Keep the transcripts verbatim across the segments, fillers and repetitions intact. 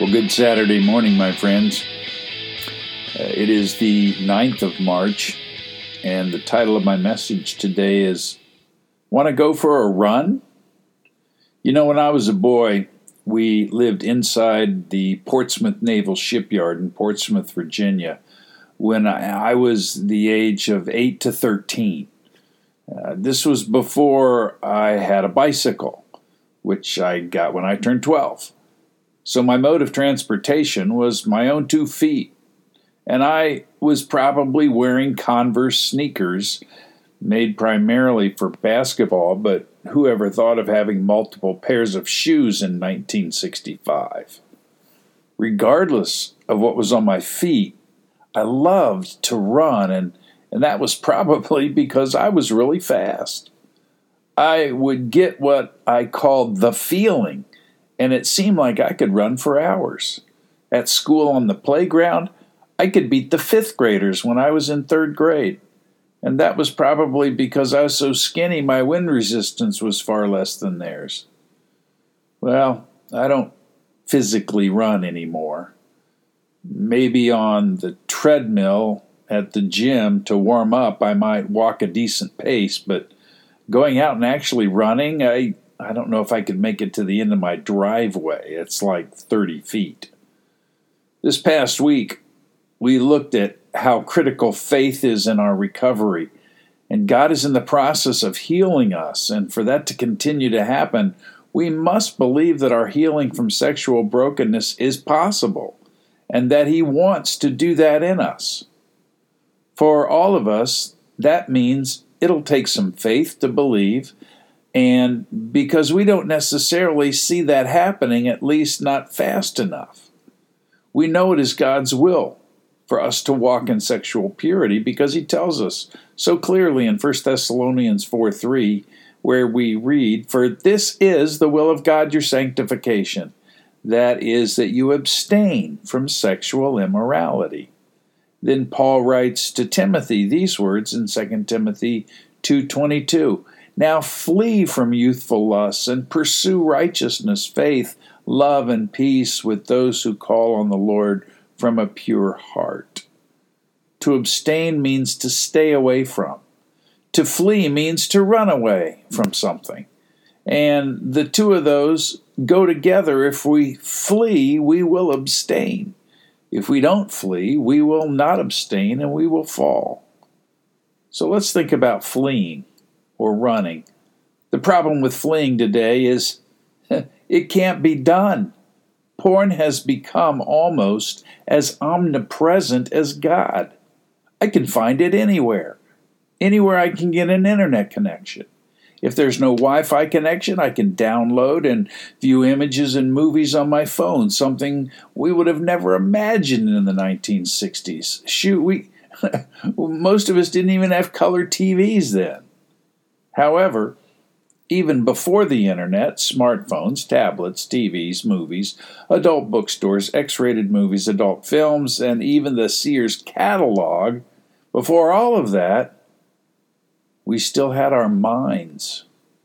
Well, good Saturday morning, my friends. Uh, it is the ninth of March, and the title of my message today is, Want to go for a run? You know, when I was a boy, we lived inside the Portsmouth Naval Shipyard in Portsmouth, Virginia, when I, I was the age of eight to thirteen. Uh, this was before I had a bicycle, which I got when I turned twelve. So my mode of transportation was my own two feet, and I was probably wearing Converse sneakers made primarily for basketball, but who ever thought of having multiple pairs of shoes in nineteen sixty-five? Regardless of what was on my feet, I loved to run, and, and that was probably because I was really fast. I would get what I called the feeling, and it seemed like I could run for hours. At school on the playground, I could beat the fifth graders when I was in third grade. And that was probably because I was so skinny my wind resistance was far less than theirs. Well, I don't physically run anymore. Maybe on the treadmill at the gym to warm up, I might walk a decent pace, but going out and actually running, I I don't know if I could make it to the end of my driveway. It's like thirty feet. This past week, we looked at how critical faith is in our recovery, and God is in the process of healing us, and for that to continue to happen, we must believe that our healing from sexual brokenness is possible, and that He wants to do that in us. For all of us, that means it'll take some faith to believe, and because we don't necessarily see that happening, at least not fast enough. We know it is God's will for us to walk in sexual purity because He tells us so clearly in First Thessalonians four three, where we read, For this is the will of God, your sanctification, that is, that you abstain from sexual immorality. Then Paul writes to Timothy these words in Second Timothy two twenty-two, Now flee from youthful lusts and pursue righteousness, faith, love, and peace with those who call on the Lord from a pure heart. To abstain means to stay away from. To flee means to run away from something. And the two of those go together. If we flee, we will abstain. If we don't flee, we will not abstain and we will fall. So let's think about fleeing or running. The problem with fleeing today is it can't be done. Porn has become almost as omnipresent as God. I can find it anywhere. Anywhere I can get an internet connection. If there's no Wi-Fi connection, I can download and view images and movies on my phone, something we would have never imagined in the nineteen sixties. Shoot, we most of us didn't even have color T Vs then. However, even before the internet, smartphones, tablets, T Vs, movies, adult bookstores, X-rated movies, adult films, and even the Sears catalog, before all of that, we still had our minds.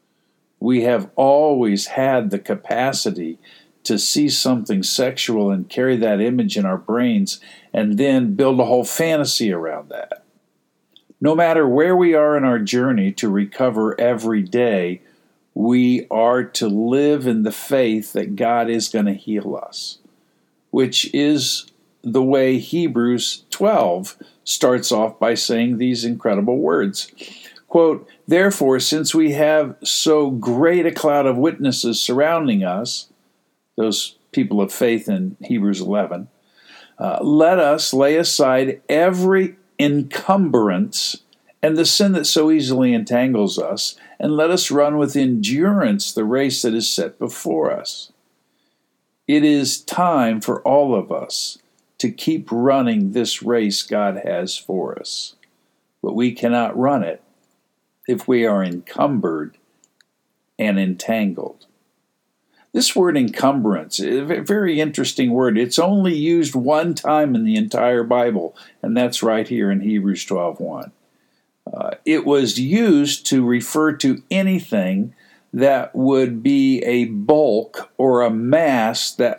We have always had the capacity to see something sexual and carry that image in our brains and then build a whole fantasy around that. No matter where we are in our journey to recover every day, we are to live in the faith that God is going to heal us, which is the way Hebrews twelve starts off by saying these incredible words. Quote, Therefore, since we have so great a cloud of witnesses surrounding us, those people of faith in Hebrews eleven, uh, let us lay aside every encumbrance and the sin that so easily entangles us, and let us run with endurance the race that is set before us. It is time for all of us to keep running this race God has for us. But we cannot run it if we are encumbered and entangled. This word encumbrance is a very interesting word. It's only used one time in the entire Bible, and that's right here in Hebrews twelve one. Uh, it was used to refer to anything that would be a bulk or a mass that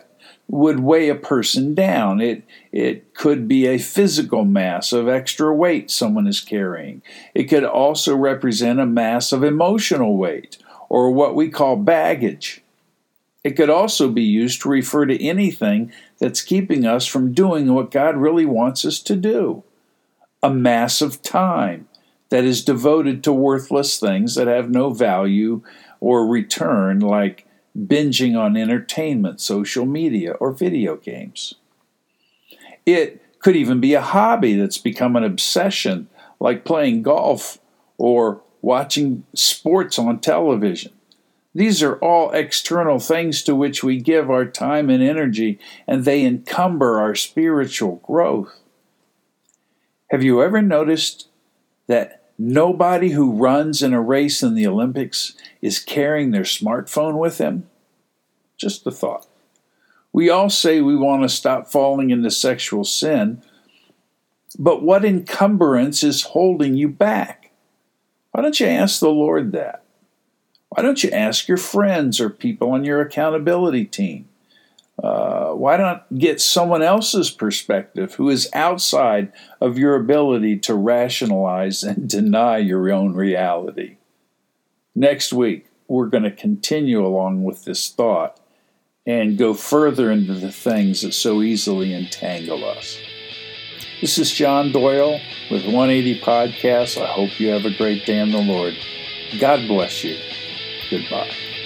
would weigh a person down. It, it could be a physical mass of extra weight someone is carrying. It could also represent a mass of emotional weight, or what we call baggage. It could also be used to refer to anything that's keeping us from doing what God really wants us to do. A mass of time that is devoted to worthless things that have no value or return, like binging on entertainment, social media, or video games. It could even be a hobby that's become an obsession, like playing golf or watching sports on television. These are all external things to which we give our time and energy, and they encumber our spiritual growth. Have you ever noticed that nobody who runs in a race in the Olympics is carrying their smartphone with them? Just a thought. We all say we want to stop falling into sexual sin, but what encumbrance is holding you back? Why don't you ask the Lord that? Why don't you ask your friends or people on your accountability team? Uh, why not get someone else's perspective who is outside of your ability to rationalize and deny your own reality? Next week, we're going to continue along with this thought and go further into the things that so easily entangle us. This is John Doyle with one eighty Podcasts. I hope you have a great day in the Lord. God bless you. Goodbye.